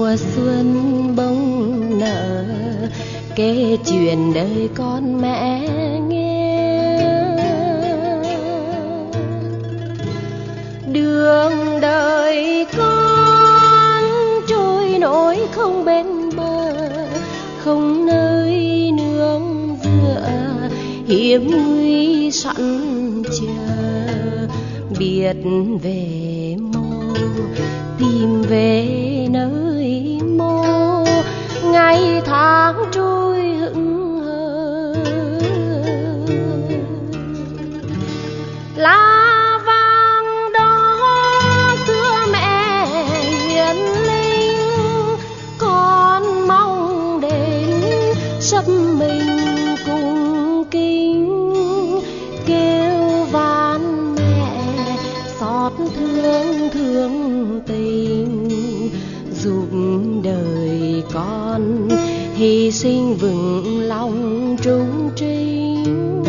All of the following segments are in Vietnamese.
mùa xuân bông nở, kể chuyện đời con mẹ nghe. Đường đời con trôi nổi không bên bờ, không nơi nương dựa, hiểm nguy sẵn chờ. Biết về mô, tìm về nơi mô, ngày tháng trôi hững hờ. Lá vàng đó xưa mẹ hiền linh, con mong đến sắp mình cùng kính, kêu van mẹ xót thương thương tình, giúp đời con hy sinh vững lòng trung trinh.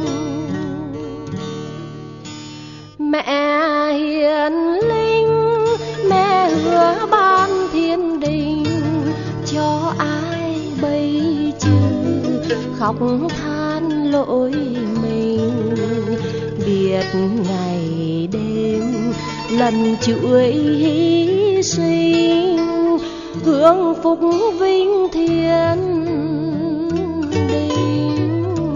Mẹ hiền linh, mẹ hứa ban thiên đình, cho ai bây trừ khóc than lỗi mình. Biết ngày đêm lần chuỗi hy sinh, hưởng phúc vinh thiên đình.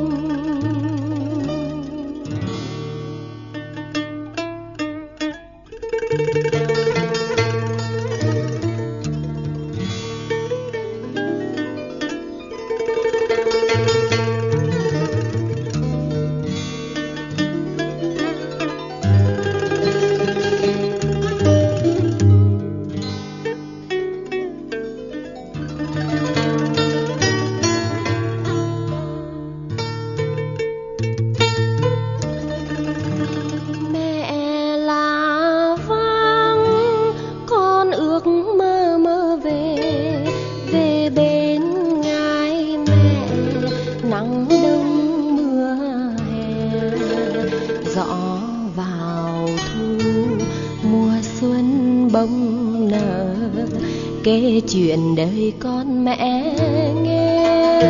Nắng đông mưa hè, gió vào thu, mùa xuân bông nở, kể chuyện đời con mẹ nghe.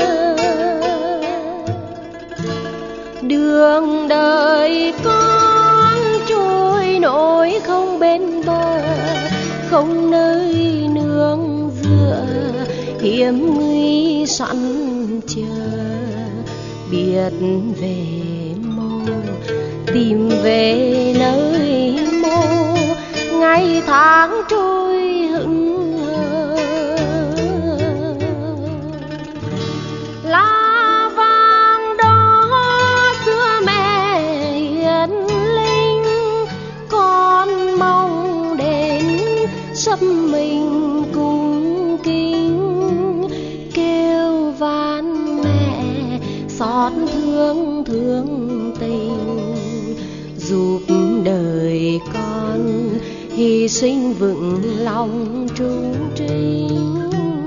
Đường đời con trôi nổi không bên bờ, không nơi nương dựa, hiểm nguy sẵn chờ. Biết về mô, tìm về nơi mô, ngày tháng trôi hững hờ. Lá vàng đó xưa mẹ hiền linh, con mong đến sắp mình cùng kính, kêu van mẹ xót thương thương tình, giúp đời con hy sinh vững lòng trung trinh.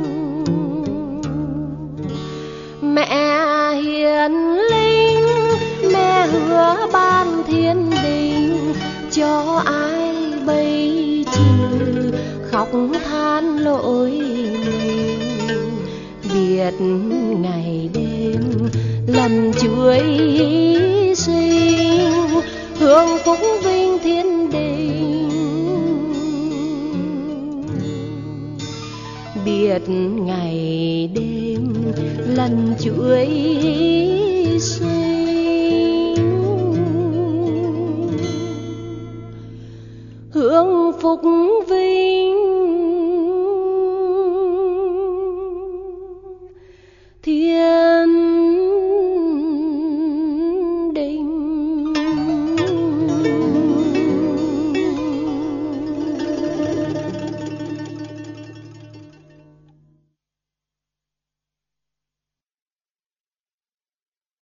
Mẹ hiền linh, mẹ hứa ban thiên đình, cho ai bây trừ khóc than lỗi mình. Biết ngày đêm lần chuỗi hy sinh, hưởng phúc vinh thiên đình. Biết ngày đêm lần chuỗi